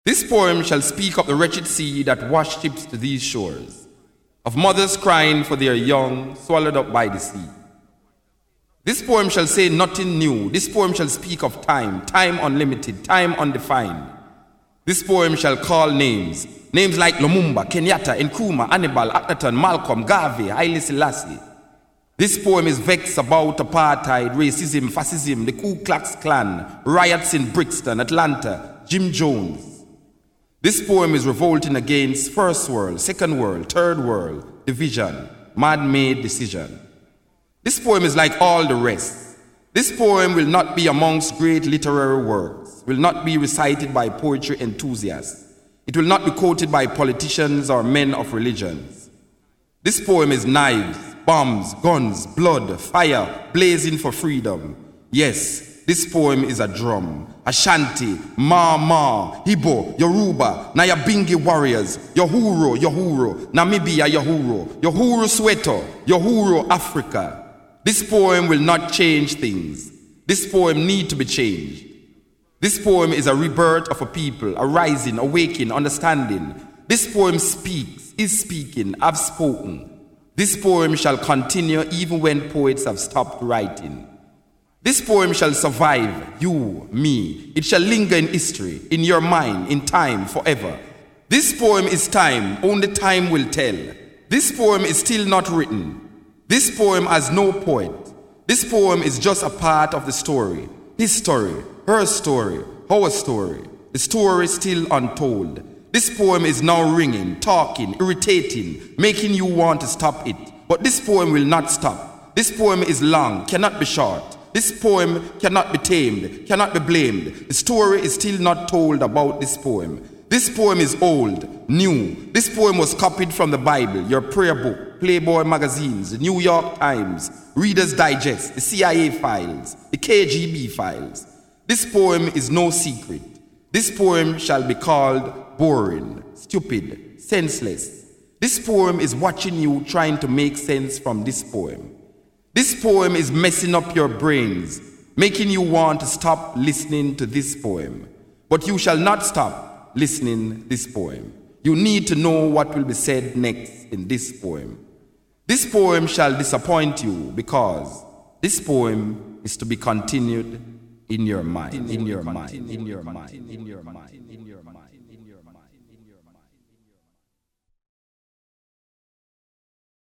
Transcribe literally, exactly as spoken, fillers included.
This poem shall speak of the wretched sea that washed ships to these shores, of mothers crying for their young swallowed up by the sea. This poem shall say nothing new. This poem shall speak of time, time unlimited, time undefined. This poem shall call names, names like Lumumba, Kenyatta, Nkrumah, Hannibal, Akhenaton, Malcolm, Garvey, Haile Selassie. This poem is vexed about apartheid, racism, fascism, the Ku Klux Klan, riots in Brixton, Atlanta, Jim Jones. This poem is revolting against first world, second world, third world, division, man-made decision. This poem is like all the rest. This poem will not be amongst great literary works, will not be recited by poetry enthusiasts. It will not be quoted by politicians or men of religions. This poem is knives, bombs, guns, blood, fire, blazing for freedom. Yes, this poem is a drum. Ashanti, Ma Ma, Igbo, Yoruba, Nyabingi warriors, Yohuro, Yohuro, Namibia, Yohuro, Yohuro Soweto, Yohuro Africa. This poem will not change things. This poem need to be changed. This poem is a rebirth of a people, a rising, awakening, understanding. This poem speaks, is speaking, have spoken. This poem shall continue even when poets have stopped writing. This poem shall survive, you, me. It shall linger in history, in your mind, in time, forever. This poem is time, only time will tell. This poem is still not written. This poem has no poet. This poem is just a part of the story. His story, her story, our story. The story is still untold. This poem is now ringing, talking, irritating, making you want to stop it. But this poem will not stop. This poem is long, cannot be short. This poem cannot be tamed, cannot be blamed. The story is still not told about this poem. This poem is old, new. This poem was copied from the Bible, your prayer book, Playboy magazines, the New York Times, Reader's Digest, the C I A files, the K G B files. This poem is no secret. This poem shall be called boring, stupid, senseless. This poem is watching you trying to make sense from this poem. This poem is messing up your brains, making you want to stop listening to this poem. But you shall not stop listening this poem. You need to know what will be said next in this poem. This poem shall disappoint you because this poem is to be continued in your mind, in your mind, in your mind, in your mind, in your mind.